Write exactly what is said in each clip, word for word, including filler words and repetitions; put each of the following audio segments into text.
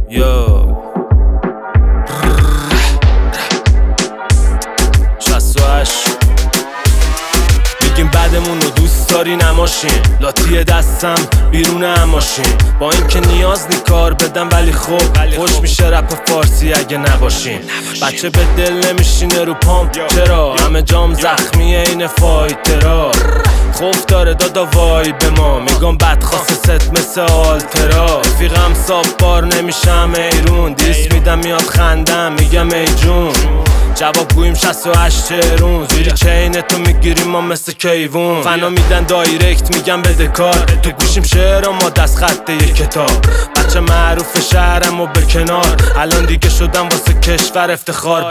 یو شصت و هشت میگیم بعدمون رو دوست داری نماشین، لاتی دستم بیرون هماشین، با این که نیاز نی کار بدم ولی خب خوش میشه رپ فارسی اگه نباشین. بچه به دل نمیشینه رو پام، چرا همه جام زخمیه این فایترا، خوف داره دادا وای به ما، میگم بدخواست ست مثل آلترا، رفیقم صاف بار نمیشم ایرون، دیس میدم میاد خندم میگم ای جون، جواب گویم شصت و هشت تهرون، زیری چین تو میگیریم ما مثل کیوون، فنا میدن دایرکت میگم بده کار، تو گوشیم شعر ما دست خط یک کتاب، بچه معروف شهرم و به کنار، الان دیگه شدم واسه کشور افتخار،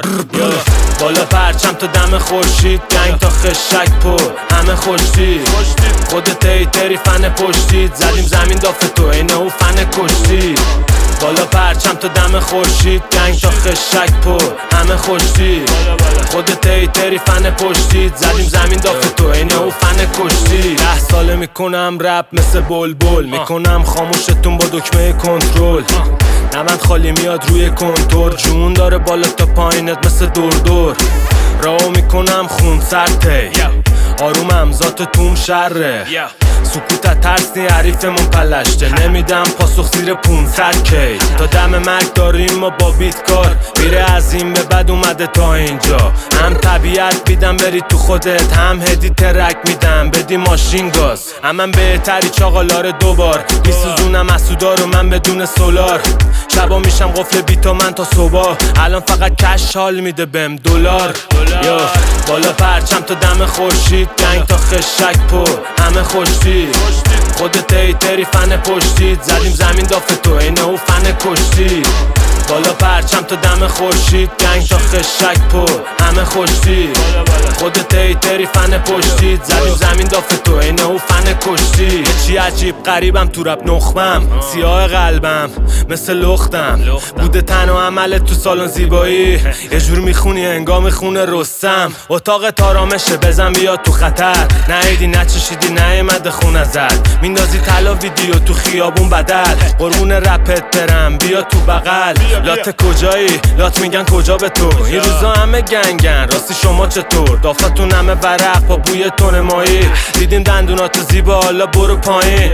بالا پرچم تا دم خورشید، گنگ تا خشک پر همه خوشتی، خودت ایتری فن پشتید، زدیم زمین دافه تو اینه او فن کشتی، بالا پرچم تا دم خورشید، گنگ تا خشک پر همه خوشتی، خودت ایتری فن پشتید، زدیم زمین دافه تو اینه او فن کشتی. ده ساله میکنم رپ مثل بلبل، میکنم خاموشتون با دکمه کنترل، نمند خالی میاد روی کنتور، جون داره بالا تا پایینت مثل دور دور، راو میکنم خون سرته، آرومم ذات توم شره، سکوتت ترس نی حریفمون پلشته، نمیدم پاسخ زیر پونصد کی، تا دم مرگ داریم ما با بیت کار، میره از این به بد اومده تا اینجا، هم طبیعت بیدم بری تو خودت، هم هدی ترک میدم بدی ماشین گاز، هم من بهتری چاقالار دوبار، میسوزونم اسودا رو من بدون سولار، شبا میشم قفل بیتا من تا صبح، الان فقط کش حال میده بهم دلار، یا بالا پرچم تا دم خورشید، گنگ تا خشک پر همه خوشتی، خودت ایتری فن پشتید، زدیم زمین دافه تو اینه او فن کشتی، بالا پرچم تا دم خورشید، گنگ تا خشک پر همه خوشتی، خودت ایتری فن پشتید، زدیم زمین دافه تو اینه او فن کشتی. یه چی عجیب غریبم تو رپ نخمم، سیاه قلبم مثل لختم، بوده تن و عملت تو سالن زیبایی، یه جور میخونی انگام خونه رستم، اتاق تارامشه بزن بیا تو خطر، نهیدی نچشیدی نیمده خون ازت، میندازی طلا ویدیو تو خیابون بدل، قربون رپت برم بیا تو بغل، لات کجایی؟ لات میگن کجا به تو؟ این روزا همه گنگن راستی شما چطور؟ دافتون همه ورق با بوی تون مایی، دیدیم دندوناتو زیبا حالا برو پایین،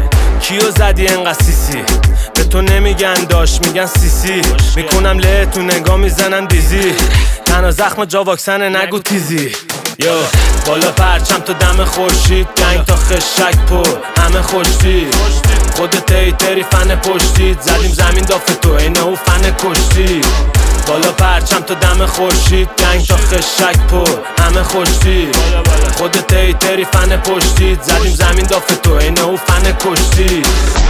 کیو زدی انقدر سیسی؟ به تو نمیگن داش میگن سیسی، میکنم له تو نگاه میزنن دیزی، تنها زخم جا واکسنه نگو تیزی، یو بالا پرچم تا دم خورشید، گنگ تا خشک پر همه خوشتی، خودت ایتری فن پشتید، زدیم زمین دافه تو اینه او فن کشتی، بالا پرچم تا دم خورشید، گنگ تا خشک پر همه خوشتی، خودت ایتری فن پشتید، زدیم زمین دافه تو اینه او فن کشتی.